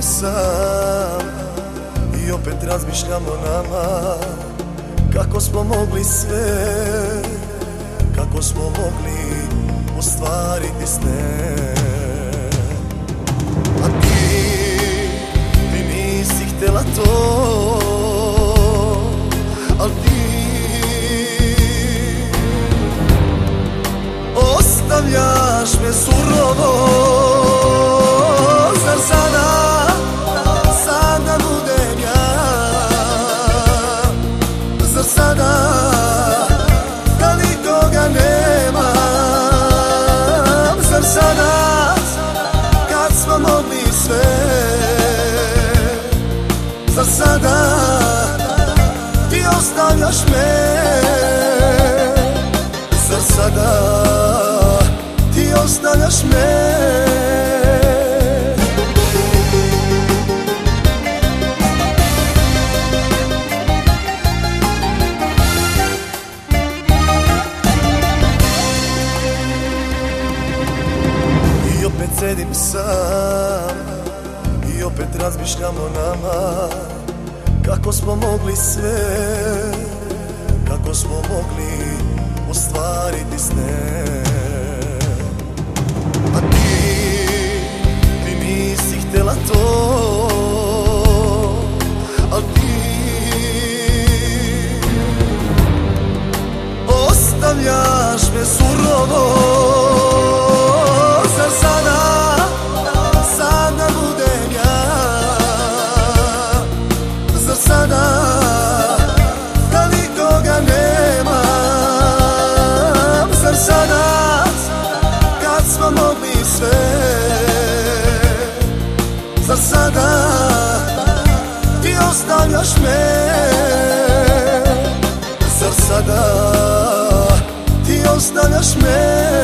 sam i opet razmišljam o nama, kako smo mogli sve, kako smo mogli ostvariti sne. A ti nisi htjela to, al ti ostavljaš me surovo. Zar sada budem ja, zar sada da nikoga nemam, zar sada kad smo mogli sve, zar sada ti ostavljaš me, zar sada ti ostavljaš me. I opet sedim sam i opet razmišljam o nama, kako smo mogli sve, kako smo mogli ostvariti sne. A ti nisi htjela to, al ti ostavljaš me surovo. Zar sada budem ja, zar sada da nikoga nemam, zar sada kad smo mogli sve, zar sada ti ostavljaš me, zar sada ti ostavljaš me.